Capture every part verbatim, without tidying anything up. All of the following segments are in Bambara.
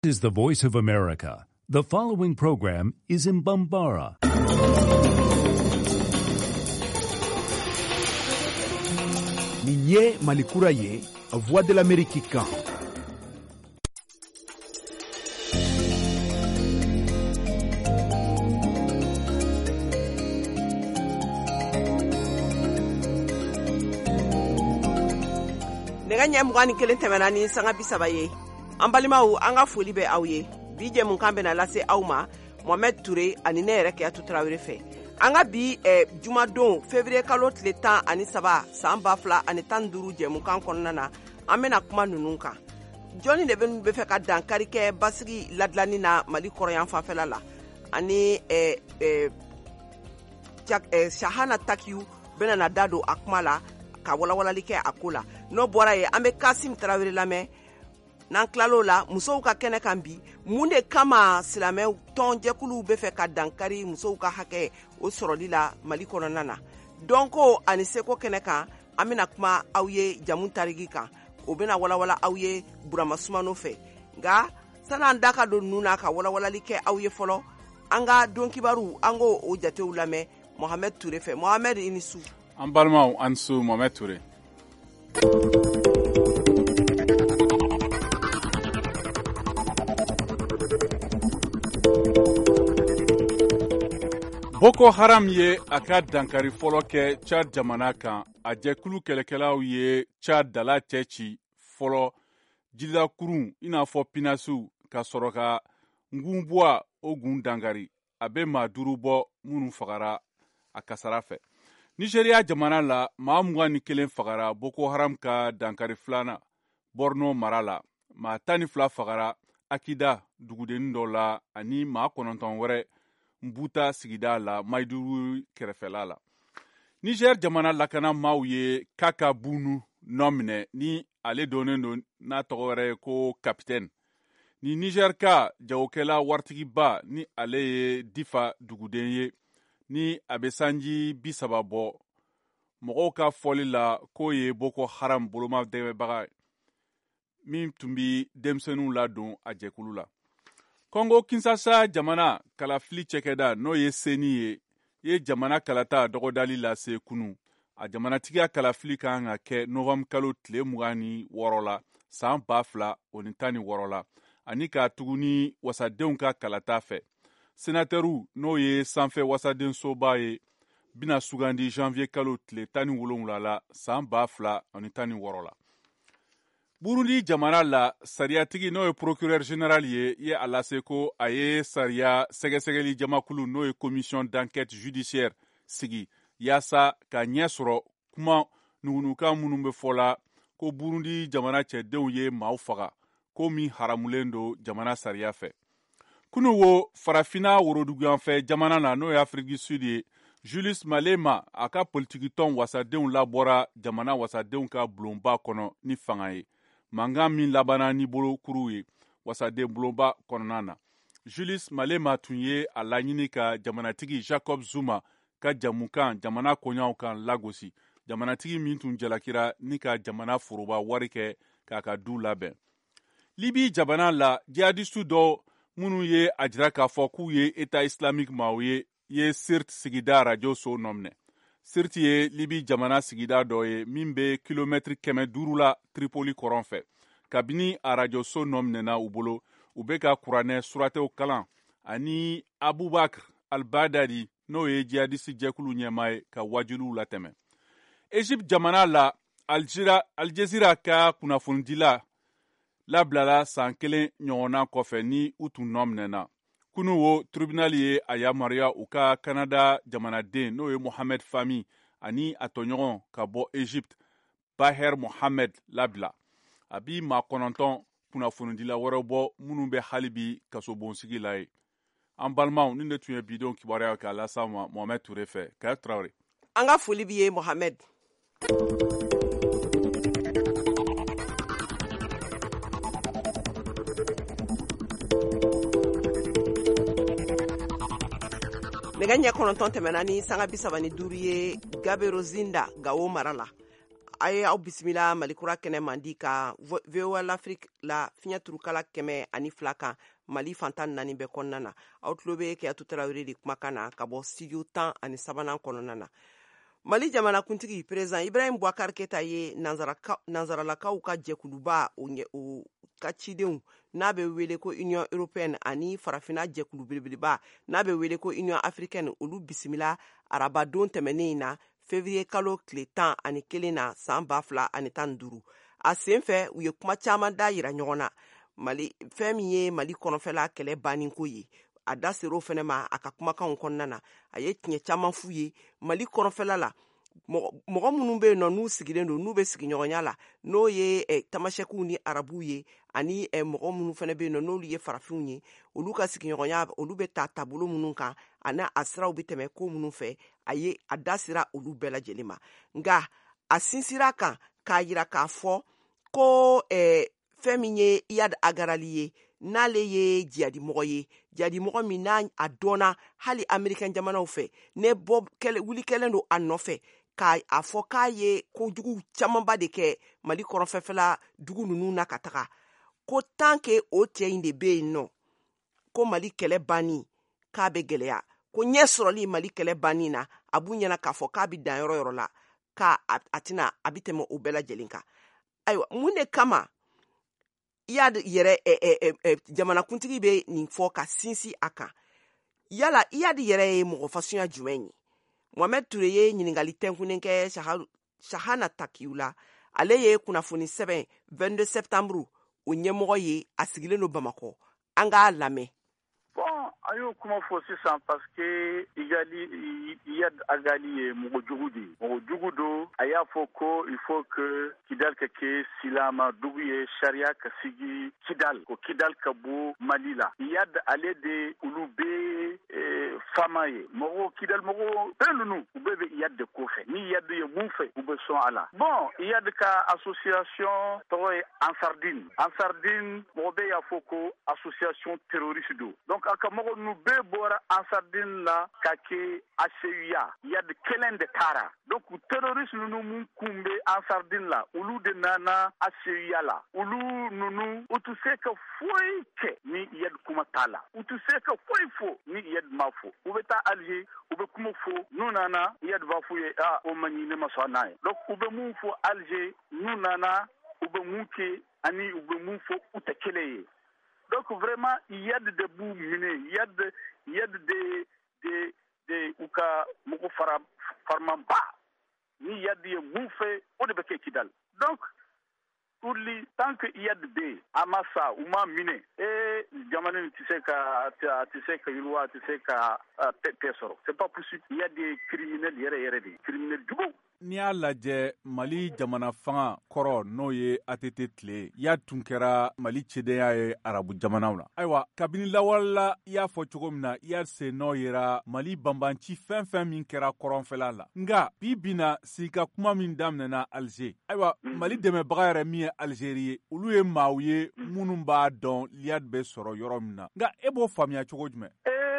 This is the Voice of America. The following program is in Bambara. Ninye Malikura ye, Voix de l'Amérique kan. Nega ɲɛ mugan ni kelen tɛmɛna ni sanga bi saba ye. An balimaw an ka foli bɛ aw ye. Bi jɛmu kan bɛna lase aw ma Mohamed Touré ani ne yɛrɛ Keyatu Tarawele fɛ. An ka bi eh, jumadon février kalo tile tan ani saba san ba fila ani tan duuru jɛmu kan kɔnɔna na an bɛna kuma ninnu kan. Jɔnni de bɛ bɛ fɛ ka dankari kɛ basigi ladilani na Mali kɔrɔyan fanfɛla la ani eh, eh, eh, Shahana Takiyu bɛna na da don a kuma la ka walawalali kɛ a ko la. N'o bɔra ye an bɛ Kasim Tarawele lamɛn. N'an tilal'o la musow ka kɛnɛ kan bi mun de kama silamɛw tɔnjɛkuluw bɛ fɛ ka dankari musow ka hakɛ o sɔrɔli la Mali kɔnɔna na. Dɔnko ani seko kɛnɛ kan an bɛna kuma aw ye jamu tarigi kan o bɛna walawala aw ye Burama Sumano fɛ. Nka san'an da ka don ninnu na ka walawalali kɛ aw ye fɔlɔ an ka don kibaru an k'o o jatew lamɛn Mohamed Touré fɛ. Mohamed i ni su. An balimaw an su Mohamed Touré. Boko Haram ye a ka dankari fɔlɔ kɛ Chad jamana kan a jɛkulu kɛlɛkɛlaw ye Chad dala cɛ ci fɔlɔ jida kurun i n'a fɔ Pinasiw ka sɔrɔ ka ngun bɔ o gun dankari a bɛ maa duuru bɔ minnu fagara a kasara fɛ. Nigeria jamana la maa mugan ni kelen fagara Boko Haram ka dankari filanan Borno mara la maa tan ni fila fagara Akida dugudennin dɔ la ani maa kɔnɔntɔn wɛrɛ Mbuta sigida la Maiduguri kɛrɛfɛla la. Niger jamana lakana maaw ye Kaka Bunu nɔ minɛ ni ale donnen don n'a tɔgɔ wɛrɛ ye ko capitaine. Ni Niger ka jagokɛla waritigiba ni ale ye Difa duguden ye ni a bɛ sanji bi saba bɔ. Mɔgɔw ka fɔli la k'o ye Boko Haram bolomafɛbaga min tun bɛ denmisɛnninw ladon a jɛkulu la. Kongo Kinshasa jamana kalafili cɛkɛda n'o ye Seni ye ye jamana kalata dɔgɔdali lase kunu. A jamanatigiya kalafili kan ka kɛ Novembre kalo tile mugan ni wɔɔrɔ la san ba fila o ni tan ni wɔɔrɔ la ani ka tuguni wasadenw ka kalata fɛ. Senatɛriw n'o ye sanfɛ wasadensoba ye bina sugandi janvier kalo tile tan ni wolonwula la san ba fila o ni tan ni wɔɔrɔ la. Burundi jamana la sariyatigi n'o ye procureur général ye ye a lase ko a ye sariya sɛgɛsɛgɛli jamakulu n'o ye commission d'enquête judiciaire sigi yaasa ka ɲɛ sɔrɔ kuma nugunukan minnu bɛ fɔ la ko Burundi jamana cɛdenw ye maaw faga ko min haramulen don jamana sariya fɛ. Kunu wo farafina woroduguyanfɛ jamana na n'o ye Afrique du Sud ye Julius Malema a ka politikitɔn wasadenw labɔra jamana wasadenw ka bulonba kɔnɔ ni fanga ye. Mangan min labana ni bolo kuru ye wasaden bulonba kɔnɔna na. Julius Malema tun ye a laɲini ka jamanatigi Jacob Zuma ka jamukan jamana koɲaw kan lagosi. Jamanatigi min tun jalakira ni ka jamana foroba wari kɛ k'a ka du labɛn. Libi jamana la jihadistu dɔ minnu ye a jira k'a fɔ k'u ye État islamique maaw ye ye Sirte sigida radio so nɔ minɛ. Sirte ye Libi jamana sigida dɔ ye min bɛ kilomɛtiri kɛmɛ duuru la Tripoli kɔrɔn fɛ. Kabini a radio so nɔ minɛna u bolo u bɛ ka kuranɛ suratew kalan ani Abubakar al-Baghdadi n'o ye jihadiste jɛkulu ɲɛmaa ye ka wajuliw latɛmɛ. Egypte jamana la Al Jazeera ka kunnafonidila labilala san kelen ɲɔgɔnna kɔfɛ ni u tun nɔ minɛna. Kunu wo tribunal ye a yamaruya u ka Canada jamanaden n'o ye Mohamed Fahmy ani a tɔɲɔgɔn ka bɔ Egypte Baher Mohamed labila. A bi maa kɔnɔntɔn kunnafonidila wɛrɛw bɔ minnu bɛ hali bi kasobonsigi la ye. An balimaw nin de tun ye bidenw kibaruya k'a lasa ma Mohamed Touré fɛ. Kayatu Tarawele. An ka foli b'i ye Mohamed. Nɛgɛ ɲɛ kɔnɔntɔn tɛmɛna ni sanga bi saba ni duuru ye Gabero Zinda Gawo mara la. a ye aw bisimila malikura kɛnɛ mandi ka V O A l'Afrique la fiɲɛ turukala kɛmɛ ani fila kan Mali fantan naani bɛɛ kɔnɔna na. Aw tulo bɛ Keyatu Tarawele de kumakan na ka bɔ studio tan ani sabanan kɔnɔna na. Mali jamana kuntigi président Ibrahim Boubacar Keita ye nanzaralakaw ka jɛkuluba o ka cidenw n'a bɛ wele ko Union Européenne ani farafina jɛkulu belebeleba n'a bɛ wele ko Union Africaine olu bisimila arabadon tɛmɛnen na février kalo tile tan ani kelen na san ba fila ani tan duuru. A senfɛ u ye kuma caman da yira ɲɔgɔn na. Mali fɛn min ye Mali kɔnɔfɛla kɛlɛ banni ko ye. A da ser'o fɛnɛ ma a ka kumakanw kɔnɔna na. A ye tiɲɛ caman f'u ye Mali kɔnɔfɛla la. Mɔgɔ minnu bɛ yen nɔ n'u sigilen don n'u bɛ sigiɲɔgɔnya la n'o ye tamasɛkiw ni arabuw ye ani mɔgɔ minnu fana bɛ yen nɔ n'olu ye farafinw ye olu ka sigiɲɔgɔnya olu bɛ ta taabolo minnu kan ani a siraw bɛ tɛmɛ ko minnu fɛ a ye a da sera olu bɛɛ lajɛlen ma nka a sinsira kan k'a jira k'a fɔ ko fɛn min ye Iyad Agarali ye n'ale ye jihadimɔgɔ ye jihadimɔgɔ min n'a a dɔnna hali Amerikɛn jamanaw fɛ ne bɔ wuli kɛlen don a nɔfɛ k'a fɔ k'a ye kojugu camanba de kɛ Mali kɔrɔnfɛfɛla dugu ninnu na ka taga ko tant que o cɛ in de bɛ yen nɔ ko Mali kɛlɛ banni k'a bɛ gɛlɛya ko ɲɛ sɔrɔli Mali kɛlɛ banni na a b'u ɲɛna k'a fɔ k'a bɛ dan yɔrɔ yɔrɔ la k'a a tɛna a bɛ tɛmɛ o bɛɛ lajɛlen kan ayiwa mun de kama Iyad yɛrɛ jamanakuntigi bɛ nin fɔ ka sinsin a kan yala Iyad yɛrɛ ye mɔgɔ fasunya jumɛn ye Mohamed Ture ye ɲininkali tɛnkunnen kɛ Shahana Takiw la ale ye kunnafoni sɛbɛn vingt-deux septembre o ɲɛmɔgɔ ye a sigilen don Bamakɔ an k'a lamɛn. Bon, a y'o kuma fɔ sisan parce que Iyad Agali ye mɔgɔ jugu de ye mɔgɔ jugu don a y'a fɔ ko il faut que Kidal ka kɛ silama dugu ye sariya ka sigi Kidal ko Kidal ka bɔ Mali la Iyad ale de olu bɛ fama ye mɔgɔ Kidal mɔgɔ bɛɛ ninnu u bɛɛ bɛ Iyad de kɔfɛ ni Iyad ye mun fɛ u bɛ sɔn a la bon Iyad ka association tɔgɔ ye Ansardine Ansardine mɔgɔ bɛɛ y'a fɔ ko association terroriste don donc a ka mɔgɔ ninnu bɛɛ bɔra Ansardine la ka kɛ A C U ya Iyad kelen de taara donc terroriste ninnu mun kun bɛ Ansardine la olu de nana A C U ya la olu ninnu u tɛ se ka foyi kɛ ni Iyad kuma t'a la u tɛ se ka foyi fɔ ni Iyad ma fɔ u bɛ taa Alger u bɛ kuma fɔ n'u nana Iyad b'a fɔ ye ah o man ɲi ne ma sɔn n'a ye donc u bɛ mun fɔ Alger n'u nana u bɛ mun kɛ ani u bɛ mun fɔ u tɛ kelen ye donc vraiment Iyad de b'u minɛ Iyad Iyad de de de u ka mɔgɔ fara faramanba ni Iyad ye mun fɛ o de bɛ kɛ Kidal donc pour lui tant que Iyad bɛ yen a ma sa u ma minɛ ee jamana in tɛ se ka tɛ se ka yiriwa tɛ se ka paix sɔrɔ c'est pas possible Iyad ye criminel yɛrɛ yɛrɛ de ye criminel jugu. N'i y'a lajɛ Mali jamana fanga kɔrɔ n'o ye A T T tile Iyad tun kɛra Mali cɛdenya ye arabu jamanaw la ayiwa kabini lawale la i y'a fɔ cogo min na Iyad sen nɔ yera Mali banbanci fɛn fɛn min kɛra kɔrɔnfɛla la nka bi bi na sika kuma min daminɛna Alger ayiwa Mali dɛmɛbaga yɛrɛ min ye Algérie ye olu ye maaw ye minnu b'a dɔn Iyad bɛ sɔrɔ yɔrɔ min na nka e b'o faamuya cogo jumɛn?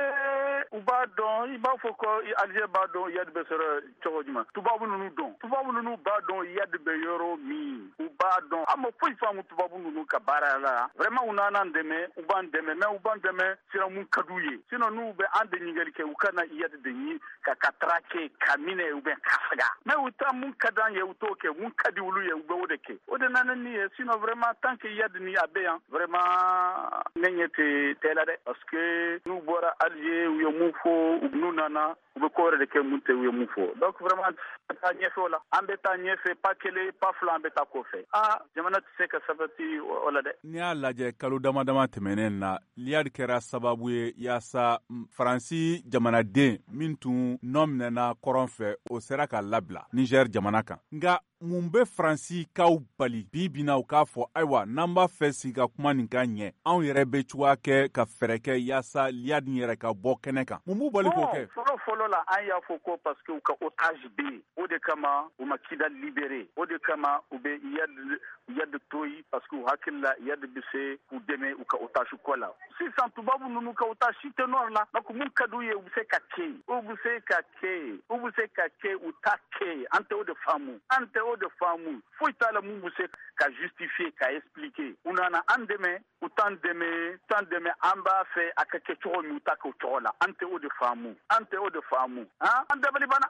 U b'a dɔn i b'a fɔ ko Alger b'a dɔn Iyad bɛ sɔrɔ cogo jumɛn tubabu ninnu dɔn tubabu ninnu b'a dɔn Iyad bɛ yɔrɔ min u b'a dɔn an ma foyi faamu tubabu ninnu ka baara la vraiment u n'an dɛmɛ u b'an dɛmɛ mais u b'an dɛmɛ sira mun ka d'u ye sinon n'u bɛ an de ɲininkali kɛ u ka na Iyad de ɲini ka ka traquer ka minɛ ou bien ka faga mais u ta mun ka d'an ye u t'o kɛ mun ka di olu ye u bɛ o de kɛ o de nana ni ye sinon vraiment tant que Iyad ni a bɛ yan vraiment ne ɲɛ tɛ tɛ la dɛ parce que n'u bɔra Alger u ye mun fɔ n'u nana u bɛ ko wɛrɛ de kɛ mun tɛ u ye mun fɔ donc vraiment an bɛ taa ɲɛfɛ o la an bɛ taa ɲɛfɛ pas kelen pas fila an bɛ taa kɔfɛ ah jamana tɛ se ka sabati o la dɛ. N'i y'a lajɛ kalo dama dama tɛmɛnen na Iyad kɛra sababu ye yaasa Faransi jamanaden min tun nɔ minɛna kɔrɔn fɛ o sera ka labila Niger jamana kan nka mun bɛ Faransi kaw bali bi bi na u k'a fɔ ayiwa n'an b'a fɛ sigi ka kuma nin ka ɲɛ anw yɛrɛ bɛ cogoya kɛ ka fɛɛrɛ kɛ yaasa Iyad yɛrɛ ka bɔ kɛnɛ kan mun b'u bali k'o kɛ? Fɔlɔ fɔlɔ la an y'a fɔ ko parce que u ka otage be yen o de kama u ma Kidal libéré o de kama u bɛ Iyad Iyad to yi parce que u hakili la Iyad bɛ se k'u dɛmɛ u ka otage ko la sisan tubabu ninnu ka otage si tɛ nord la donc mun ka d'u ye u bɛ se ka kɛ yen u bɛ se ka kɛ yen u bɛ se ka kɛ u t'a kɛ yen an tɛ o de faamu an tɛ o de faamu foyi t'a la mun bɛ se ka justifier ka expliquer u nana an dɛmɛ u t'an dɛmɛ t'an dɛmɛ an b'a fɛ a ka kɛ cogo min u t'a kɛ o cogo la an tɛ o de faamu an tɛ o de faamu han an dabali banna.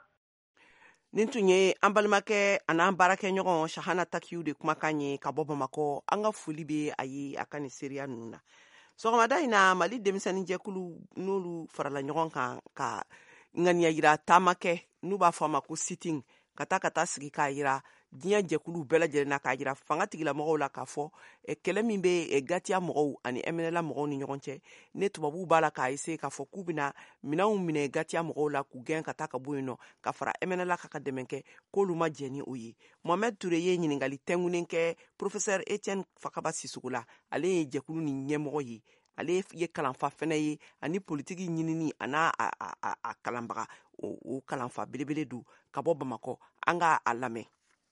nin tun ye an balimakɛ a n'an baarakɛ ɲɔgɔn Shahana Takiyu de kumakan ye ka bɔ Bamakɔ. An ka foli be a ye a ka nin seereya ninnu na. Sɔgɔmada in na Mali denmisɛnnin jɛkulu n'olu farala ɲɔgɔn kan ka ŋaniya yira taama kɛ n'u b'a fɔ a ma ko sitting ka taa ka taa sigi k'a yira diɲɛ jɛkulu bɛɛ lajɛlen na k'a yira fanga tigilamɔgɔw la k'a fɔ eh, kɛlɛ min bɛ eh, gatiya mɔgɔw ani M N L mɔgɔw ni ɲɔgɔn cɛ ne tubabuw b'a la k'a ese k'a fɔ k'u bɛna minɛnw minɛ gatiya mɔgɔw la k'u gɛn ka taa ka bɔ yen nɔ ka fara M N L ka ka dɛmɛ kɛ k'olu ma jɛ ni o ye. Mohamed Ture ye ɲininkali tɛngunen kɛ Professeur Etienne Fakaba Sissogo la, ale ye jɛkulu ni ɲɛmɔgɔ ye, ale ye kalanfa fɛnɛ ye ani politiki ɲinini a n'a a, a, a, a kalanbaga o, o kalanfa belebele do ka bɔ Bamakɔ. An ka a lamɛn.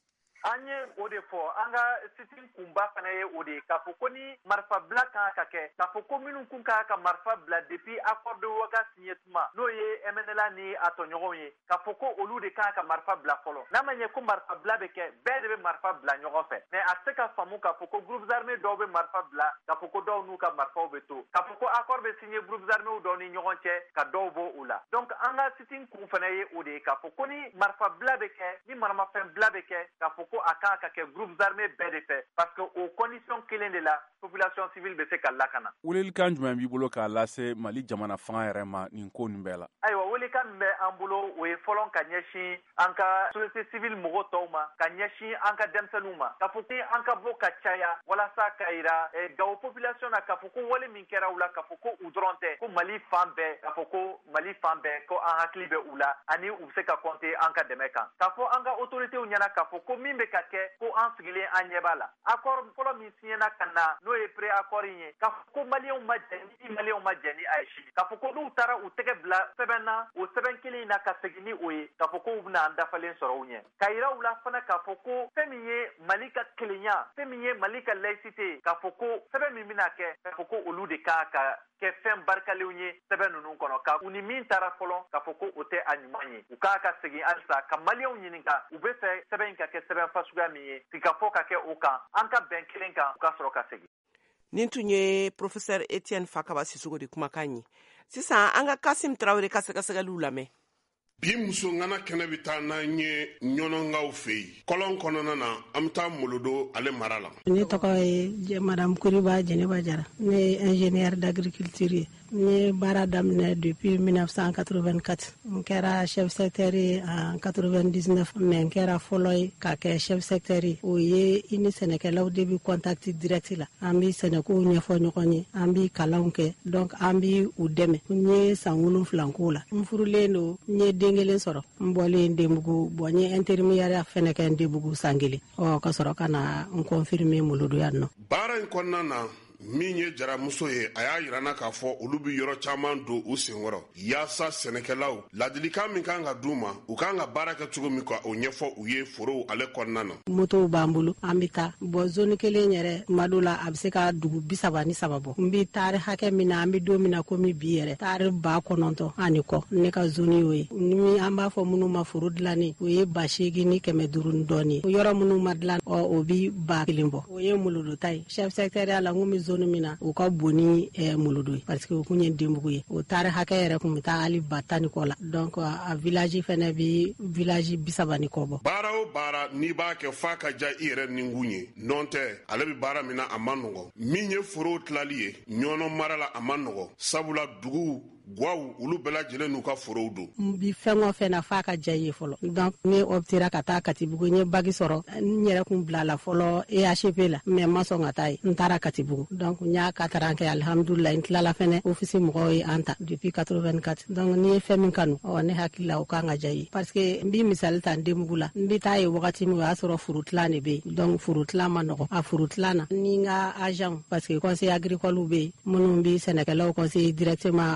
An ye o de fɔ an ka sitin kunba fana ye o de k'a fɔ ko ni marifa bila kan ka kɛ k'a fɔ ko minnu kun ka ka marifa bila depuis accord de Ouaga signé tuma n'o ye M N L ni a tɔɲɔgɔnw ye k'a fɔ ko olu de kan ka marifa bila fɔlɔ n'a ma ɲɛ ko marifa bila bɛ kɛ bɛɛ de bɛ marifa bila ɲɔgɔn fɛ mais a tɛ se ka faamu k'a fɔ ko groupes armés dɔw bɛ marifa bila k'a fɔ ko dɔw n'u ka marifaw bɛ to k'a fɔ ko accord bɛ signé groupes armés dɔw ni ɲɔgɔn cɛ ka dɔw bɔ o la donc an ka sitin kun fana ye o de ye k'a fɔ ko ni marifa bila bɛ kɛ ni maramafɛn bila bɛ kɛ k'a fɔ ko a kan ka kɛ groupes armés bɛɛ de fɛ parce que o condition kelen de la population civile bɛ se ka lakana. Welelikan jumɛn b'i bolo k'a lase Mali jamana fanga yɛrɛ ma nin ko nin bɛɛ la? Ayiwa welelikan min bɛ an bolo o ye fɔlɔ ka ɲɛsin an ka société civile mɔgɔ tɔw ma ka ɲɛsin an ka denmisɛnninw ma k'a fɔ ko an ka bɔ ka caya walasa ka yira eh, Gao population na k'a fɔ ko wale min kɛra u la k'a fɔ ko u dɔrɔn tɛ ko Mali fan bɛɛ k'a fɔ ko Mali fan bɛɛ ko an hakili bɛ u la ani u bɛ se ka compter an ka dɛmɛ kan k'a fɔ an ka autoritéw ɲɛna k'a fɔ ko min bɛ ka kɛ ko an sigilen an ɲɛ b'a la accord fɔlɔ min signena ka na n'o ye pré accord in ye k'a fɔ ko maliyɛnw ma jɛn ni maliyɛnw ma jɛn ni a ye sini k'a fɔ ko n'u taara u tɛgɛ bila sɛbɛn na o sɛbɛn kelen in na ka segin ni o ye k'a fɔ ko u bɛna an dafalen sɔrɔ u ɲɛ ka yira u la fana k'a fɔ ko fɛn min ye Mali ka kelenya fɛn min ye Mali ka laïcité k'a fɔ ko sɛbɛn min bɛna kɛ k'a fɔ ko olu de kan ka kɛ fɛn barikalenw ye sɛbɛn ninnu kɔnɔ ka u ni min taara fɔlɔ k'a fɔ ko o tɛ a ɲuman ye u k'a ka segin halisa ka maliyɛnw ɲininka u bɛ fɛ sɛbɛn in ka kɛ sɛbɛn fasuguya min ye k'i ka fɔ ka kɛ o kan an ka bɛn kelen kan u ka sɔrɔ ka segin. Nin tun ye Professeur Etienne Fakaba Sissogo de kumakan ye. Sisan an ka Kasim Traoré ka sɛgɛsɛgɛliw lamɛn. Bi muso ŋana kɛnɛ bɛ taa n'an ye ɲɔnɔngaw fɛ yen kɔlɔn kɔnɔna na an bɛ taa Molodo ale mara la. Ne tɔgɔ ye Madame Kuriba Jɛnɛba Jara ne ye ingénieur d'agriculture ye n ye baara daminɛ depuis mille neuf cent quatre-vingt-quatre n kɛra chef secteur ye en quatre-vingt-dix-neuf mais n kɛra fɔlɔ ye ka kɛ chef secteur ye o ye i ni sɛnɛkɛlaw de bi contact direct la an bi sɛnɛkow ɲɛfɔ ɲɔgɔn ye an bi kalanw kɛ donc an bi u dɛmɛ n ye san wolonwula k'o la n furulen don n ye den kelen sɔrɔ n bɔlen Denbugu bon n ye intermédiaire fɛnɛ kɛ Denbugu san kelen ɔ ka sɔrɔ ka na n confirmer Molodo yan nɔ. Baara in kɔnɔna na min ye jaramuso ye a y'a yirana k'a fɔ olu bi yɔrɔ caman don u senkɔrɔ yaasa sɛnɛkɛlaw ladilikan min kan ka d'u ma u kan ka baara kɛ cogo min ka o ɲɛfɔ u ye forow ale kɔnɔna na. Motow b'an bolo an bɛ taa bɔn zone kelen yɛrɛ tuma dɔw la a bɛ se ka dugu bi saba ni saba bɔ n bɛ taari hakɛ min na an bɛ don min na komi bi yɛrɛ taari ba kɔnɔntɔn ani kɔ ne ka zone y'o ye ni an b'a fɔ minnu ma foro dilanni o ye ba seegin ni kɛmɛ duuru ni dɔɔnin ye yɔrɔ minnu ma dilan ɔ o bi ba kelen bɔ o ye Molodo ta ye chef secteur la n ko bɛ zone min na o ka bon ni Molodo ye parce que o kun ye Denbugu ye o taari hakɛ yɛrɛ kun bɛ taa hali ba tan ni kɔ la donc a village fɛnɛ bi village bi saba ni kɔ bɔ. Baara o baara n'i b'a kɛ f'a ka ja i yɛrɛ ninkun ye nɔn tɛ ale bɛ baara min na a ma nɔgɔ min ye forow tilali ye ɲɔnɔ mara la a ma nɔgɔ sabula dugu Gwaw olu bɛɛ lajɛlen n'u ka forow don. N bi fɛn o fɛn na f'a ka ja ye fɔlɔ donc ne optera ka taa Katibugu n ye bagi sɔrɔ n yɛrɛ kun bila la fɔlɔ E H P la mais ma sɔn ka taa ye n taara Katibugu donc n y'a quatre ans kɛ alhamdulillah n tilala fɛnɛ office mɔgɔw ye an ta depuis quatre-vingt-quatre donc n'i ye fɛn min kanu ɔ ne hakili la o kan ka ja ye parce que n bi misali ta Denbugu la n bɛ taa ye wagati min o y'a sɔrɔ foro tilan de bɛ yen donc foro tilan ma nɔgɔ a foro tilan na ni n ka agent parce que conseil agricole bɛ yen minnu bɛ sɛnɛkɛlaw conseiller directement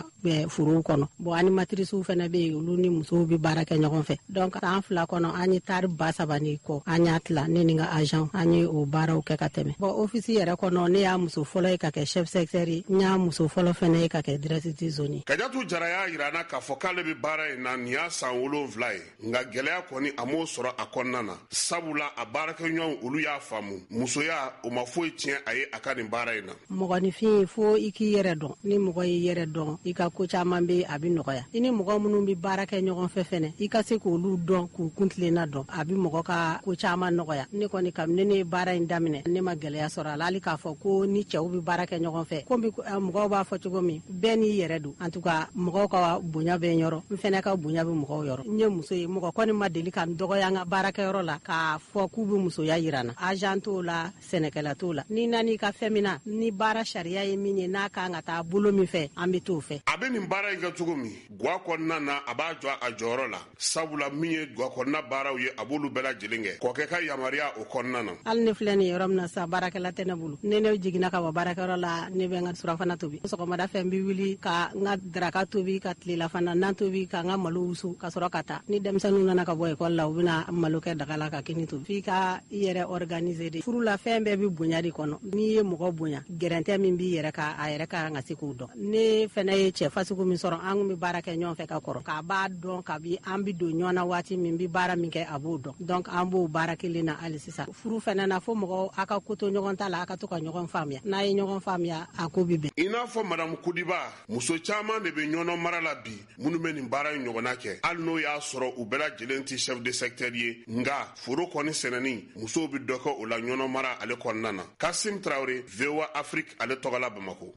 kɛ furuw kɔnɔ bon animatrice fɛnɛ be yen olu ni musow bi baara kɛ ɲɔgɔn fɛ donc san fila kɔnɔ an ye tari ba saba ni kɔ an y'a tila ne ni ka agent an ye o baaraw kɛ ka tɛmɛ bon office yɛrɛ kɔnɔ ne y'a muso fɔlɔ ye ka kɛ chef secteur ye n y'a muso fɔlɔ fɛnɛ ye ka kɛ directrice zone. Kajatu Jara y'a yirana k'a fɔ k'ale bɛ baara in na nin y'a san wolonwula ye nka gɛlɛya kɔni a m'o sɔrɔ a kɔnɔna na sabula a baarakɛɲɔgɔnw olu y'a faamu musoya o ma foyi tiɲɛ a ye a ka nin baara in na. Mɔgɔninfin fo i k'i yɛrɛ dɔn ni mɔgɔ y'i yɛrɛ dɔn i ka ko caman bɛ a bɛ nɔgɔya i ni mɔgɔ minnu bɛ baara kɛ ɲɔgɔn fɛ fɛnɛ i ka se k'olu dɔn k'u kuntilenna dɔn a bɛ mɔgɔ ka ko caman nɔgɔya ne kɔni kabini ne ye baara in daminɛ ne ma gɛlɛya sɔrɔ a la hali k'a fɔ ko ni cɛw bɛ baara kɛ ɲɔgɔn fɛ komi mɔgɔw b'a fɔ cogo min bɛɛ n'i yɛrɛ don en tout cas mɔgɔw ka bonya bɛ n yɔrɔ n fɛnɛ ka bonya bɛ mɔgɔw yɔrɔ n ye muso ye mɔgɔ kɔni ma deli ka n dɔgɔya n ka baarakɛyɔrɔ la k'a fɔ k'u bɛ musoya yira n na agent t'o la sɛnɛkɛla t'o la ni nani ka fɛn min na ni baara sariya ye min ye n'a kan ka taa bolo min fɛ an bɛ t'o fɛ. A bɛ nin baara in kɛ cogo min guwa kɔnɔna na a b'a jɔ a jɔyɔrɔ la sabula min ye guwa kɔnɔna baaraw ye a b'olu bɛɛ lajɛlen kɛ k'o kɛ ka yamaruya o kɔnɔna na. Hali ne filɛ nin yɔrɔ min na sa baarakɛla tɛ ne bolo ne ne jiginna ka bɔ baarakɛyɔrɔ la ne bɛ n ka surafana tobi sɔgɔmada fɛ n bɛ wuli ka n ka daraka tobi ka tilelafana nan tobi ka n ka malo wusu ka sɔrɔ ka taa ni denmisɛnninw nana ka bɔ ekɔli la u bɛna malo kɛ daga la ka kini tobi f'i ka i yɛrɛ organiser de furu la fɛn bɛɛ bɛ bonya de kɔnɔ n'i ye mɔgɔ bonya gɛrɛntɛ min b'i yɛrɛ ka a yɛrɛ ka kan ka se k'o dɔn ne fɛnɛ ye cɛ fasugu min sɔrɔ an kun bɛ baara kɛ ɲɔgɔn fɛ ka kɔrɔ k'a b'a dɔn kabi an bɛ don ɲɔgɔn na waati min bɛ baara min kɛ a b'o dɔn donc an b'o baara kelen na hali sisan furu fɛnɛ na fo mɔgɔ a ka ko to ɲɔgɔn ta la a ka to ka ɲɔgɔn faamuya n'a ye ɲɔgɔn faamuya a ko bi bɛn. I n'a fɔ Madame Kudiba muso caman de bɛ ɲɔnɔ mara la bi minnu bɛ nin baara in ɲɔgɔnna kɛ hali n'o y'a sɔrɔ u bɛɛ lajɛlen tɛ chef de secteur ye nka foro kɔni sɛnɛni musow bɛ dɔ kɛ o la ɲɔnɔ mara ale kɔnɔna na. Kasim Traoré V O A Afrique ale tɔgɔ la Bamako.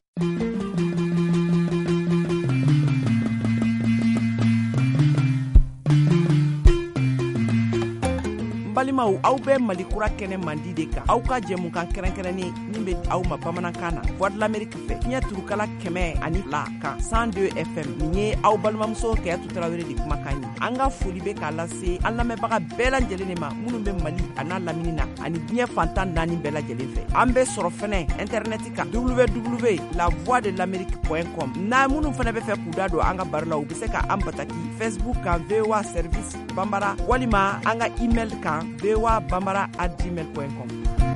balimaw aw bɛ Mali kura kɛnɛ mandi de kan aw ka jɛmukan kɛrɛnkɛrɛnnen min bɛ aw ma bamanankan na Voix de l'Amérique fɛ fiɲɛ turukala kɛmɛ ani fila kan cent deux F M nin ye aw balimamuso Kɛyatu Tarawele de kumakan ye an ka foli bɛ k'a lase an lamɛnbaga bɛɛ lajɛlen de ma minnu bɛ Mali a n'a lamini na ani diɲɛ fantan naani bɛɛ lajɛlen fɛ an bɛ sɔrɔ fɛnɛ internet kan w w w point la voix de l'amérique point com n'a minnu fɛnɛ bɛ fɛ k'u da don an ka baro la u bɛ se ka an bataki Facebook kan V O A service Bambara walima an ka email kan v o a bambara at gmail point com.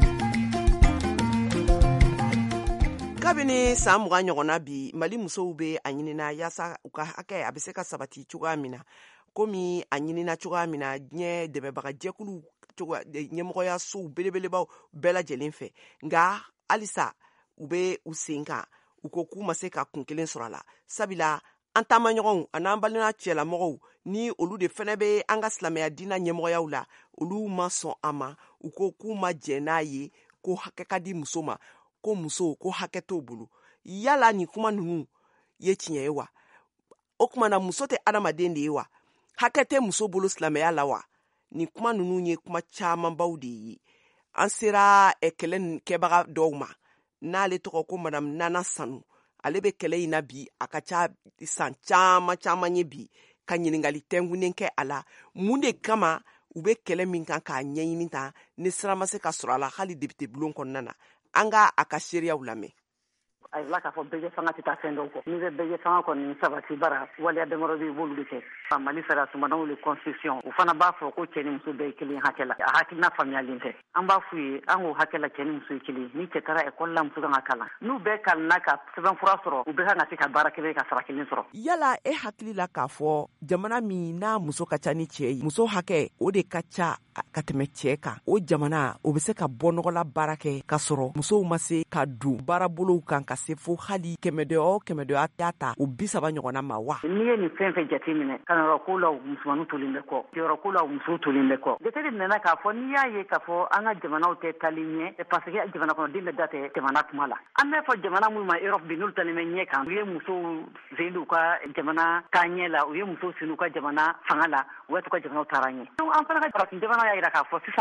kabini san mugan ɲɔgɔnna bi Mali musow be a ɲinina yaasa u ka hakɛ a bɛ se ka sabati cogoya min na komi a ɲinina cogoya min na diɲɛ dɛmɛbaga jɛkulu ɲɛmɔgɔya sow belebelebaw bɛɛ lajɛlen fɛ nka halisa u be u sen kan u ko k'u ma se ka kun kelen sɔrɔ a la sabila an taamaɲɔgɔnw an'an balima cɛlamɔgɔw ni olu de fɛnɛ be an ka silamɛya diina ɲɛmɔgɔyaw la olu ma sɔn a ma u ko k'u ma jɛ n'a ye ko hakɛ ka di muso ma ko muso ko hakɛ t'o bolo yala ni kuma ninnu ye tiɲɛ ye wa o kuma na muso tɛ adamaden de ye wa hakɛ tɛ muso bolo silamɛya la wa ni kuma ninnu ye kuma camanbaw de ye an sera eh, kɛlɛ kɛbaga dɔw ma n'ale tɔgɔ ko madame Nana Sanu ale be kɛlɛ in na bi a ka ca san caman caman ye bi ka ɲiningali tɛngunen kɛ a la mun de kama u be kɛlɛ min kan k'a ɲɛɲini ta ni sira ma se ka sɔrɔ a la hali député bulon kɔnɔna na an ka a ka seereyaw lamɛn. A yila k'a fɔ bɛɛ fanga tɛ taa fɛn dɔw kɔ ni bɛ bɛɛ fanga kɔni sabati bara waliya damadɔ bɛ b'olu de kɛ a Mali fɛra sumanaw le constitution u fana b'a fɔ ko cɛ ni muso bɛɛ ye kelen hakɛ la a hakilina faamuyalen tɛ an b'a f'u ye an k'o hakɛ la cɛ ni muso ye kelen ni cɛ taara ekɔli la muso kan ka kalan n'u bɛɛ kalanna ka sɛbɛnfura sɔrɔ u bɛɛ kan ka se ka baara kelen ka sara kelen sɔrɔ. Yala e hakili la k'a fɔ jamana min n'a muso ka ca ni cɛ ye muso hakɛ o de ka ca ka tɛmɛ cɛ kan o jamana o bɛ se ka bɔ nɔgɔla baara kɛ ka sɔrɔ musow ma se ka don baarabolow kan ka se fo hali kɛmɛdɔ o kɛmɛdɔ t'a ta o bi saba ɲɔgɔnna ma wa. N'i ye nin fɛn fɛn jate minɛ kanayɔrɔ ko la musomanninw tolen bɛ kɔ jɔyɔrɔ ko la musow tolen bɛ kɔ jate de minɛna k'a fɔ n'i y'a ye k'a fɔ an ka jamanaw tɛ tali ɲɛ parce que jamana kɔnɔden bɛ da tɛ jamana kuma la an bɛ fɔ jamana minnu ma Europe bi n'olu talen bɛ ɲɛ kan u ye musow sen u ka jamana taa ɲɛ la u ye musow sen u ka jamana fanga la u ka jamanaw taara ɲɛ donc an fana ka farafin jamana y'a jira k'a fɔ sisan kɔni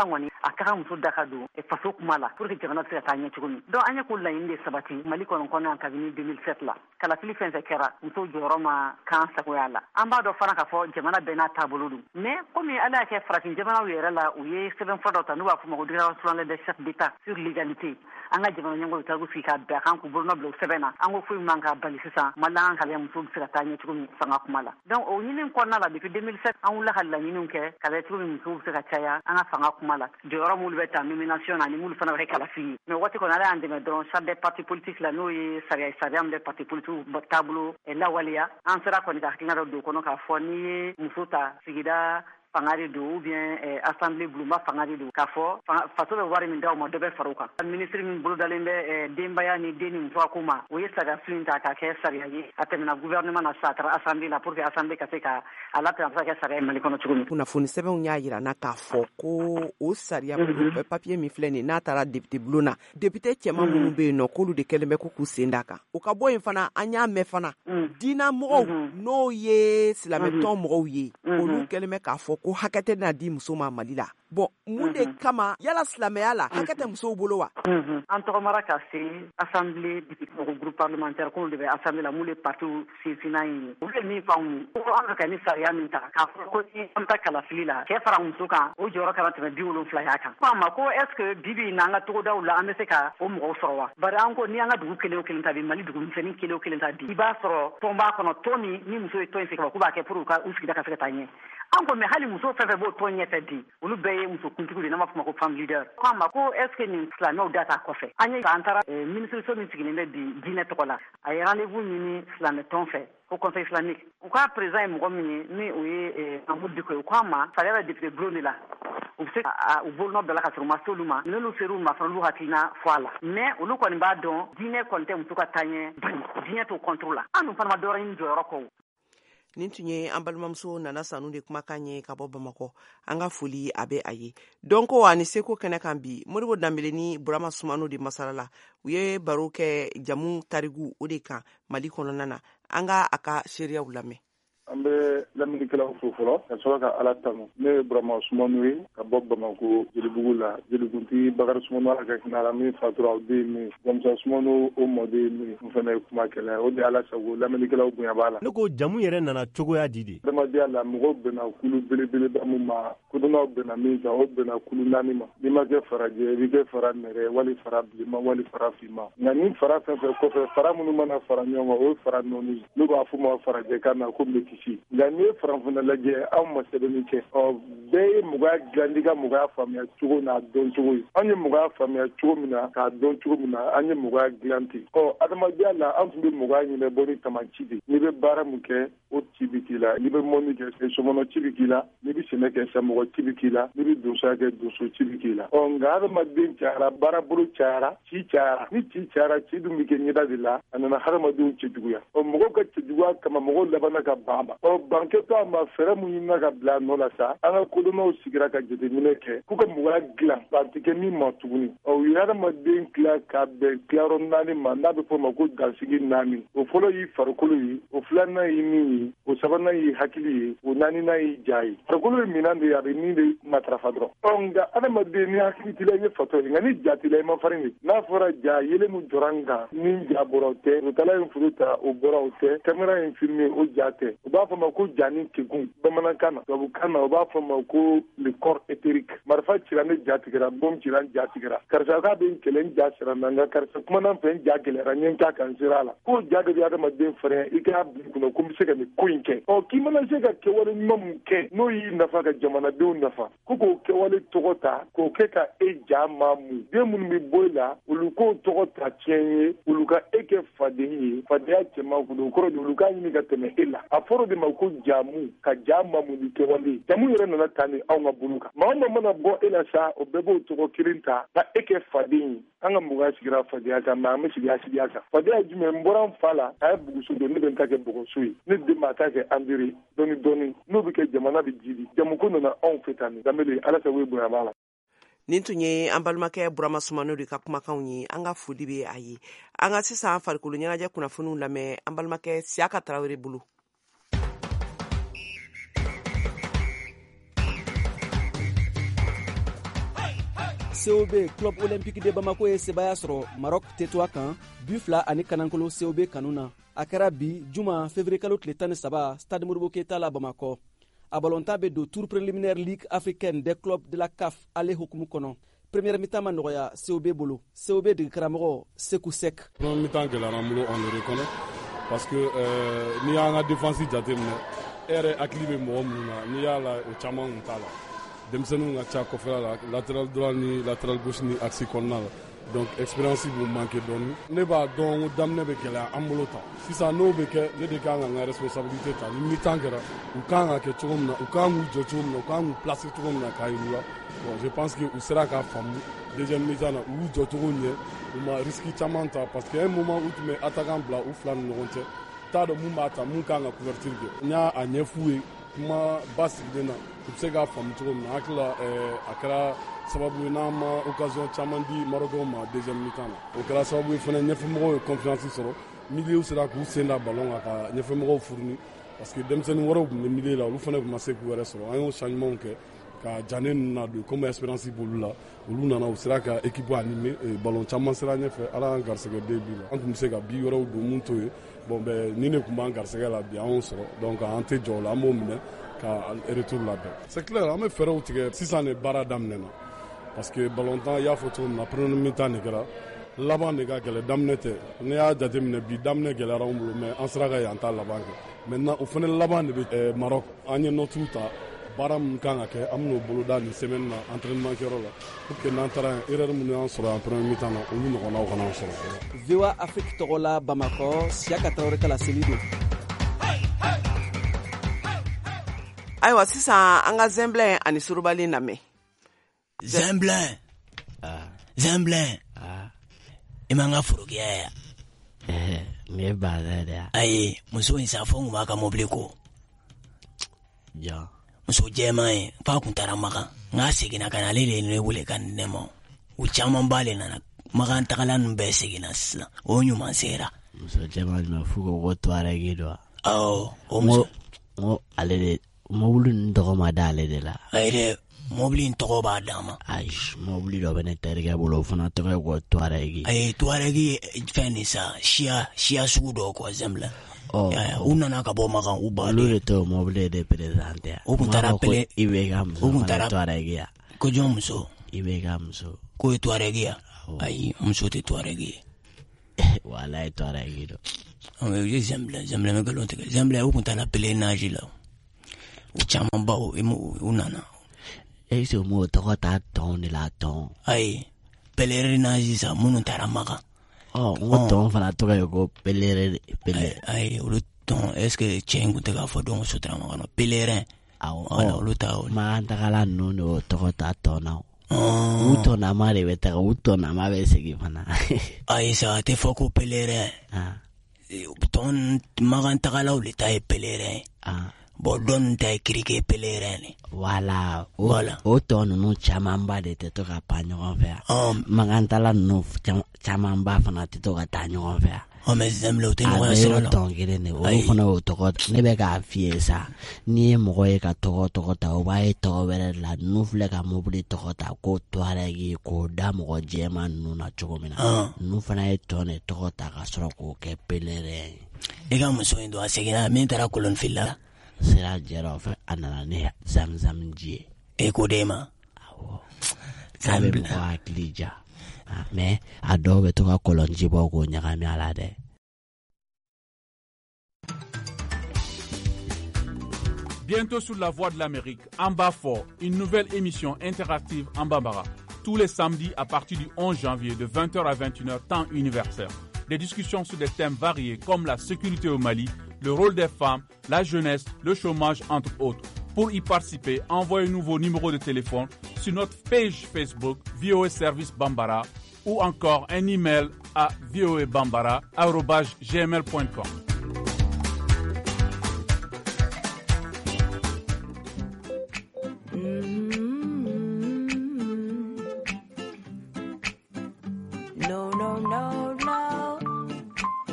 a ka kan muso da ka don faso kuma la pour que jamana se ka taa ɲɛ cogo min donc an ye ko laɲini de sabati mali kɔnɔ kɔnɔ kabini deux mille sept la kalafili fɛn fɛn kɛra muso jɔyɔrɔ ma kan sagoya la an b'a dɔn fana k'a fɔ jamana bɛɛ n'a taabolo don mais komi ala y'a kɛ farafin jamanaw yɛrɛ la u ye sɛbɛnfura dɔ ta n'u b'a fɔ ma ko déclaration des chefs d'état sur l'égalité an ka jamana ɲɛmɔgɔw taara sigi k'a bɛn a kan k'u bolonɔ bila o sɛbɛn na an ko foyi man ka bali sisan mali an ka muso bɛ se ka taa ɲɛ cogo min fanga kuma la donc o ɲini kɔnɔna la depuis deux mille sept an wulila ka laɲiniw kɛ ka lajɛ cogo min musow bɛ se ka caya an ka fanga kuma la jɔyɔrɔ minnu bɛ ta nomination na ni minnu fana bɛ kɛ kalafili ye mais waati kɔnɔ ala y'an dɛmɛ dɔrɔn charte des partis politiques la n'o ye sariya sariya min bɛ parti politique taabolo lawaleya an sera kɔni ka hakilina dɔ don o kɔnɔ k'a fɔ n'i ye muso ta sigida fanga de don ou bien eh, assemblée buluma fanga de don k'a fɔ faso bɛ wari min d'aw ma dɔ bɛ fara o kan ministre min bolodalen bɛ eh, denbaya ni den ni muso ko ma o ye sariya fin ta k'a kɛ sariya ye a tɛmɛna gouvernement na sa a taara assemblée la pour que assemblée ka se ka a latɛmɛ a bɛ se ka kɛ sariya ye mali kɔnɔ cogo min kunnafoni sɛbɛnw y'a yira na k'a fɔ ko o sariya mm-hmm. papier min filɛ nin n'a taara député bulon na député cɛman minnu mm-hmm. bɛ yen nɔ k'olu de kɛlen bɛ ko k'u sen d'a kan o ka bɔ yen fana an y'a mɛn fana mm-hmm. diinɛ mɔgɔw mm-hmm. n'o ye silamɛtɔn mɔgɔw ye mm-hmm. olu kɛlen bɛ k'a fɔ ko hakɛ tɛ n'a di muso ma mali la bon mun de mm-hmm. kama yala silamɛya la hakɛ tɛ musow bolo wa mm-hmm. an tɔgɔmara ka se assemblée député groupe parlementaire k'olu de bɛ assemblée la mun de parti sinsinna ye olu ye min fɔ anw ye ko an ka kɛ ni sariya min ta k'a fɔ ko ni an ta kalafili la cɛ fara muso kan o jɔyɔrɔ kana tɛmɛ bi wolonfila y'a kan ko a ma ko est ce que bibi na an ka togodaw la an bɛ se ka o mɔgɔw sɔrɔ wa bari an ko ni an ka dugu kelen o kelen ta bi mali dugu misɛnnin kelen o kelen ta bi i b'a sɔrɔ tɔn b'a kɔnɔ tɔn min ni muso ye tɔn in fɛ k'u b'a kɛ pour u ka u sigida ka se ka taa ɲɛ an ko mɛ hali muso fɛn fɛn b'o tɔn ɲɛfɛ bi olu bɛɛ ye muso kuntigiw de n'an b'a fɔ ma ko femme leader ko a ma ko est ce que nin silamɛw da t'a kɔfɛ an ye an taara ministre min sigilen bɛ bi diinɛ tɔgɔ la a ye rendez-vous ɲini silamɛ tɔn fɛ ko conseil islamique u k'a président ye mɔgɔ min ye ni o ye Mahmoud Diko ye u k'a ma sariya bɛ député bulon de la u bɛ se ka u bolonɔ bila ka sɔrɔ u ma se olu ma n'olu ser'u ma fana olu hakilina fɔ a la mais olu kɔni b'a dɔn diinɛ kɔni tɛ muso ka taa ɲɛ bali diinɛ t'o contrôle la an dun fana ma dɔwɛrɛ ɲini jɔyɔrɔ kɔ nin tun ye an balimamuso Nana Sanu de kumakan ye ka bɔ Bamakɔ an ka foli a bɛ a ye donc ani seko kɛnɛ kan bi Modibo Danbele ni Burama Sumano de masala la u ye baro kɛ jamu tarigu o de kan Mali kɔnɔna na an ka a ka seereyaw lamɛn an bɛ lamɛnnikɛlaw fo fɔlɔ ka sɔrɔ ka Ala tanu ne ye Burama Sumano ye ka bɔ Bamako Jelibugu la Jelikuntigi Bakari Sumano Ala ka hinɛ a la min fatura o den min Jamusa Sumano o mɔden min n fana ye kuma kɛlɛ o de Ala sago lamɛnnikɛlaw bonya b'a la ne ko jamu yɛrɛ nana cogoya di de adamadenya la mɔgɔw bɛnna kulu belebeleba min ma kodɔnnaw bɛnna min kan o bɛnna kulu naani ma n'i ma kɛ farajɛ i bɛ kɛ fara nɛrɛ wali fara bilenma wali fara finma nka ni fara fɛn fɛn kɔfɛ fara minnu mana fara ɲɔgɔn kan o ye fara nɔɔni n'u b'a fɔ ma farajɛkan na ko mekisi nka n'i ye farafinna lajɛ anw ma sɛbɛnni kɛ ɔ bɛɛ ye mɔgɔya dilandi ka mɔgɔya faamuya cogo n'a dɔn cogo ye anw ye mɔgɔya faamuya cogo min na k'a dɔn cogo min na an ye mɔgɔya dilan ten ɔ adamadenya la an tun bɛ mɔgɔya ɲinɛ bɔ ni tamaci de n'i bɛ baara min kɛ o ci bɛ k'i la n'i bɛ mɔni kɛ sɔmɔnɔ ci bɛ k'i la n'i bɛ sɛnɛ kɛ samɔgɔ ci bɛ k'i la n'i bɛ donsoya kɛ donso ci bɛ k'i la ɔ nka adamaden cayara baarabolo cayara ci cayara ni ci cayara ci dun bɛ kɛ ɲɛda de la a nana hadamadenw cɛjuguya ɔ mɔgɔw ka cɛjuguya kama mɔgɔw labanna ka ban ban ɔ bankɛtɔ a ma fɛɛrɛ mun ɲinina ka bila nɔ la sa an ka kodɔnnaw sigira ka jateminɛ kɛ k'u ka mɔgɔya dilan a tɛ kɛ min ma tuguni ɔ u ye adamaden tila ka bɛn tilayɔrɔ naani ma n'a bɛ fɔ o ma ko dansigi naani o fɔlɔ y'i farikolo ye o filanan ye min ye o sabanan ye hakili ye o naaninan ye ja ye farikolo ye minan de ye a bɛ min de matarafa dɔrɔn ɔ nka adamaden ni hakili tila ye fatɔ ye nka ni ja tila i ma farin de n'a fɔra ja yelen min jɔra n kan ni ja bɔra o tɛ fotala ye furu ta o bɔra o tɛ kamera ye filime o ja tɛ u b'a fɔ ma ko ja ni kegun bamanankan na tubabukan na u b'a fɔ ma ko le corps éthérique marifa cira ne ja tigɛra bom cira n ja tigɛra karisa k'a bɛ n kɛlɛ n ja sira na nka karisa kumanan fɛ n ja gɛlɛyara n ye n k'a kan sira a la k'o ja de bɛ adamaden fɛrɛ i k'a bila kunna ko n bɛ se ka nin ko in kɛ ɔ k'i mana se ka kɛwale ɲuman min kɛ n'o y'i nafa ka jamanadenw nafa ko k'o kɛwale tɔgɔ ta k'o kɛ ka e ja maamu den minnu bɛ bɔ i la olu k'o tɔgɔ ta tiɲɛ ye olu ka e kɛ faden ye fadenya cɛman kun o kɔrɔ de olu k'a ɲini ka tɛmɛ e la a fɔra de ma ko jamu ka ja maamu ni kɛwale jamu yɛrɛ nana ta ni anw ka bolo kan maa o maa mana bɔ e la sa o bɛɛ b'o tɔgɔ kelen ta ka e kɛ faden ye an ka mɔgɔya sigira fadenya kan mɛ an bɛ sigi asidiya kan fadenya jumɛn n bɔra n fa la a ye buguso don ne bɛ n ta kɛ bɔgɔso ye ne den ma ta kɛ andiri dɔɔni dɔɔni n'o bɛ kɛ jamana bɛ jiri jamuko nana anw fɛ tan nin danbele ala sago ye bonya b'a la. nin tun ye an balimakɛ Burama Sumano de ka kumakanw ye an ka foli bɛ a ye an ka sisan farikolo ɲɛnajɛ kunnafoniw lamɛn an balimakɛ Siyaka Tarawele bolo. C O B Club Olympique de Bamako ye sebaya sɔrɔ Maroc tetuwa kan bi fila ani kanankolo C O B kanu na. A kɛra bi juma février kalo tile tan ni saba Stade Modibo Keita la Bamako. A balontan bɛ don tour préliminaire Ligue africaine des clubs de la C A F ale hukumu kɔnɔ. Première mi-temps ma nɔgɔya C O B bolo. C O B dege karamɔgɔ Sekou Sek. Première mi-temps gɛlɛyara an bolo, on le reconnaît parce que euh, n'i y'an ka défense jateminɛ e yɛrɛ hakili bɛ mɔgɔ minnu na n'i y'a la o caman kun t'a la. Denmisɛnninw ka ca kɔfɛla la latéral droit ni latéral gauche ni axe kɔnɔna la. Donc expérience b'u manqué dɔɔni. Ne b'a dɔn ko daminɛ bɛ gɛlɛya an bolo tan. Sisan n'o bɛ kɛ ne de kan ka n ka responsabilité ta. Ni mi-temps kɛra u kan ka kɛ cogo min na, u kan k'u jɔ cogo min na, u kan k'u placer cogo min na k'a yir'u la. Bon, je pense que u sera k'a faamu deuxième mi-temps na u y'u jɔ cogo ɲɛ u ma risque caman ta parce que un moment u tun bɛ attaquant bila u fila ni ɲɔgɔn cɛ. T'a dɔn mun b'a ta mun kan ka couverture kɛ. N y'a a ɲɛf'u ye kuma ba sigilen na u bɛ se k'a faamu cogo min na. Hakili la a kɛra sababu ye n'an ma occasion caman di Marocains ma deuxième mi-temps na. O kɛra sababu ye fana ɲɛfɛmɔgɔw ye confiance sɔrɔ. Milieu sera k'u sen da ballon kan ka ɲɛfɛmɔgɔw fourni parce que denmisɛnnin wɛrɛw tun bɛ milieu la olu fana tun ma se k'u yɛrɛ sɔrɔ. An y'o changement kɛ ka Jane ninnu na don comme expérience b'olu la olu nana u sera ka équipe animer ballon caman sera ɲɛfɛ Ala y'an garisɛgɛ den bi la. An tun bɛ se ka bi wɛrɛw don mun to ye bon bɛɛ ni ne tun b'an garisɛgɛ la bi an y'o sɔrɔ donc an tɛ jɔ o la an b'o minɛ ka retour labɛn. C'est clair an bɛ fɛɛrɛw tigɛ sisan de baara daminɛna parce que ballontan y'a fɔ cogo min na première mi-temps de kɛra laban de ka gɛlɛ daminɛ tɛ ne y'a jateminɛ bi daminɛ gɛlɛyara an bolo mais an sera ka yan ta laban kɛ maintenant o fana laban de bɛ Maroc an ye note ta baara min kan ka kɛ an bɛn'o boloda nin semaine na entraînement kɛyɔrɔ la pour que n'an taara yen erreur minnu y'an sɔrɔ en première mi-temps na olu ɲɔgɔnnaw kana an sɔrɔ. V O A Afrique tɔgɔ la Bamako Siaka Traoré ka laseli don. Ayiwa sisan an ka Zemblen ani Surubali lamɛn. Zemblen Zemblen i man ka forokɛya ya. Eh, ne ba da da. Ayi muso in sa fɔ n kun b'a ka mobili ko. Ja. Muso jɛman ye f'a kun taara Makan nka seginna ka na ale de ye ne wele ka nin ne ma u caman b'ale nana Makan tagala ninnu bɛɛ seginna sisan o ɲuman sera. Muso jɛman jumɛn f'u ko ko Tuareg don. Awɔ o muso. N ko ale de mobili nin tɔgɔ ma da ale de la. Ayi dɛ mobili in tɔgɔ b'a d'a ma. Ayi mobili dɔ bɛ ne terikɛ bolo o fana tɔgɔ ye ko Tuareg. Ayi Tuareg ye fɛn nin sa siya siya sugu dɔ quoi Zemblen. U nana ka bɔ Makan u ba olu de t'o mobile de présenté. U kun taara pele i bɛ ka muso fana Tuareg ya. Ko jɔn muso? I bɛ ka muso. Ko ye Tuareg ya? Ayi muso tɛ Tuareg ye. Wala ye Tuareg don. O ye Zemblen Zemblen bɛ galon tigɛ Zemblen u kun taara pele nage la u caman ba u nana. E se mo tɔgɔ ta tɔn de la tɔn. Ayi pèlerinage sa minnu taara Makan. Oh, n ko fana tɔgɔ ye ko pèlerin pèlerin. Ayi olu tɔn est-ce que cɛ in kun tɛ k'a fɔ dɔn ko sotarama kɔnɔ pèlerin. Awɔ olu ta o. Makan tagala ninnu de y'o tɔgɔ ta tɔn na. U tɔnama de bɛ taga u tɔnama bɛ segin fana. Ayi sa a tɛ fɔ ko pèlerin. Tɔn Makan tagalaw de ta ye pèlerin. Bon dɔn ta ye kirike pèlerin ne. Wala o tɔn ninnu camanba de tɛ to ka pan ɲɔgɔn fɛ yan. Makan tala ninnu camanba fana tɛ to ka taa ɲɔgɔn fɛ yan. Ɔ mais Zemblen o tɛ ɲɔgɔn sira la. A bɛ tɔn kelen de olu fana y'o tɔgɔ ne bɛ k'a f'i ye sa n'i ye mɔgɔ ye ka tɔgɔ tɔgɔ ta o b'a ye tɔgɔ wɛrɛ la ninnu filɛ ka mobili tɔgɔ ta ko Tuareg k'o da mɔgɔ jɛman ninnu na cogo min na ninnu fana ye tɔn de tɔgɔ ta ka sɔrɔ k'o kɛ pèlerin. I ka muso in don a seginna min taara kolon fili la. Sira jɛra o fɛ a nana ni zamzam ji ye. E ko d'e ma. Awɔ. K'a bɛ mɔgɔ hakili ja mais a dɔw bɛ to ka kɔlɔnji bɔ k'o ɲagami a la dɛ. Bientôt sur la Voix de l'Amérique, en bas fort, une nouvelle émission interactive en Bambara. Tous les samedis à partir du onze janvier de vingt heures à vingt et une heures temps universel. Des discussions sur des thèmes variés comme la sécurité au Mali, le rôle des femmes, la jeunesse, le chômage, entre autres. Pour y participer, envoyez-nous vos numéros de téléphone sur notre page Facebook V O A Service Bambara ou encore un email à voabambara arobase gmail point com.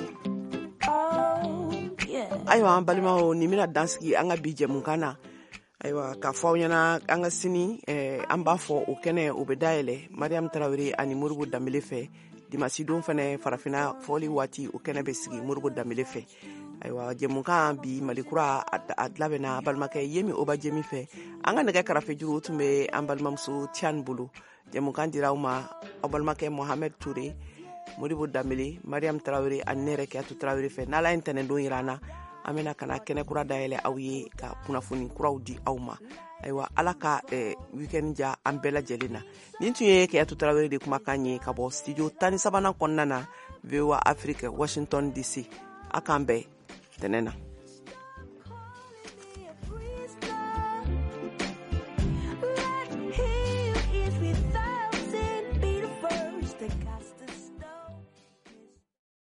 Ayiwa an balimaw ni mina dansigi an ka bi jɛmukan na Ayiwa ka fɔ aw ɲɛna an ka sini eh, an b'a fɔ o kɛnɛ o bɛ dayɛlɛ Mariam Tarawele ani Moribo Dambele fɛ dimanche don fɛnɛ farafina fɔli waati o kɛnɛ bɛ sigi Moribo Dambele fɛ. Ayiwa jɛmukan bi Malikura a labɛnna balimakɛ Yemi Oba Jemi fɛ an ka nɛgɛ karafe juru tun bɛ an balimamuso Tian bolo. Jɛmukan dira aw ma aw balimakɛ Mohamed Toure Moribo Dambele Mariam Tarawele ani ne yɛrɛ Kiyatu Tarawele fɛ n'Ala ye ntɛnɛndon yira an na an bɛna ka na kɛnɛ kura dayɛlɛ aw ye ka kunnafoni kuraw di aw ma. Ayiwa ala ka eh, weekend ja an bɛɛ lajɛlen na. Nin tun ye Kiyatu Tarawele de kumakan ye ka bɔ studio tan ni sabanan kɔnɔna na V O A Afrique Washington D C. A k'an bɛɛ tɛnɛ na.